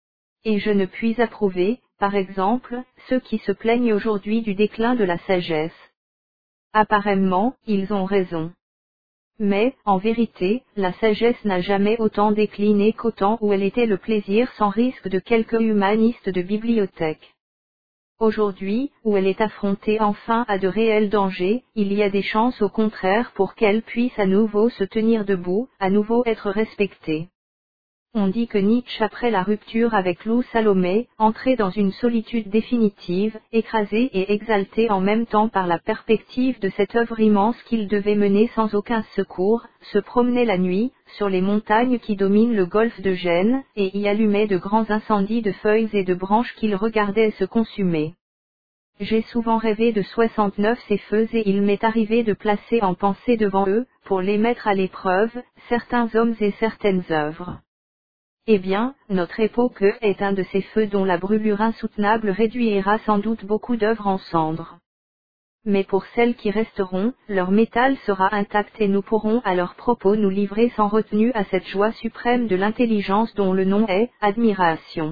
Et je ne puis approuver, par exemple, ceux qui se plaignent aujourd'hui du déclin de la sagesse. Apparemment, ils ont raison. Mais, en vérité, la sagesse n'a jamais autant décliné qu'au temps où elle était le plaisir sans risque de quelques humanistes de bibliothèque. Aujourd'hui, où elle est affrontée enfin à de réels dangers, il y a des chances au contraire pour qu'elle puisse à nouveau se tenir debout, à nouveau être respectée. On dit que Nietzsche, après la rupture avec Lou Salomé, entrait dans une solitude définitive, écrasé et exalté en même temps par la perspective de cette œuvre immense qu'il devait mener sans aucun secours, se promenait la nuit, sur les montagnes qui dominent le golfe de Gênes, et y allumait de grands incendies de feuilles et de branches qu'il regardait se consumer. J'ai souvent rêvé de soixante-neuf ces feux et il m'est arrivé de placer en pensée devant eux, pour les mettre à l'épreuve, certains hommes et certaines œuvres. Eh bien, notre époque est un de ces feux dont la brûlure insoutenable réduira sans doute beaucoup d'œuvres en cendres. Mais pour celles qui resteront, leur métal sera intact et nous pourrons à leur propos nous livrer sans retenue à cette joie suprême de l'intelligence dont le nom est admiration.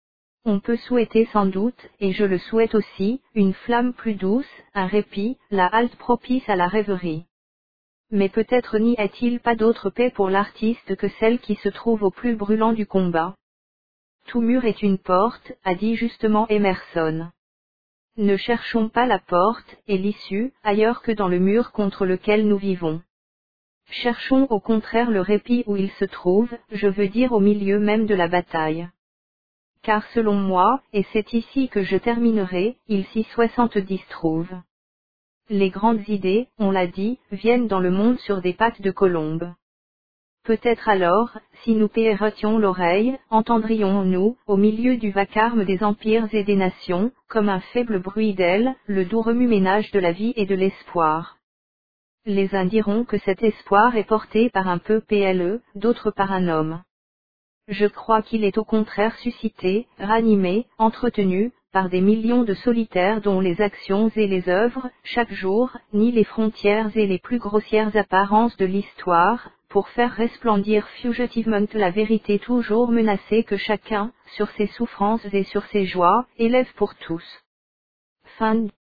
On peut souhaiter sans doute, et je le souhaite aussi, une flamme plus douce, un répit, la halte propice à la rêverie. Mais peut-être n'y a-t-il pas d'autre paix pour l'artiste que celle qui se trouve au plus brûlant du combat. Tout mur est une porte, a dit justement Emerson. Ne cherchons pas la porte, et l'issue, ailleurs que dans le mur contre lequel nous vivons. Cherchons au contraire le répit où il se trouve, je veux dire au milieu même de la bataille. Car selon moi, et c'est ici que je terminerai, il s'y soixante-dix trouve. Les grandes idées, on l'a dit, viennent dans le monde sur des pattes de colombe. Peut-être alors, si nous prêtions l'oreille, entendrions-nous, au milieu du vacarme des empires et des nations, comme un faible bruit d'ailes, le doux remue-ménage de la vie et de l'espoir. Les uns diront que cet espoir est porté par un peuple, d'autres par un homme. Je crois qu'il est au contraire suscité, ranimé, entretenu, par des millions de solitaires dont les actions et les œuvres, chaque jour, nient les frontières et les plus grossières apparences de l'histoire, pour faire resplendir fugitivement la vérité toujours menacée que chacun, sur ses souffrances et sur ses joies, élève pour tous. Fin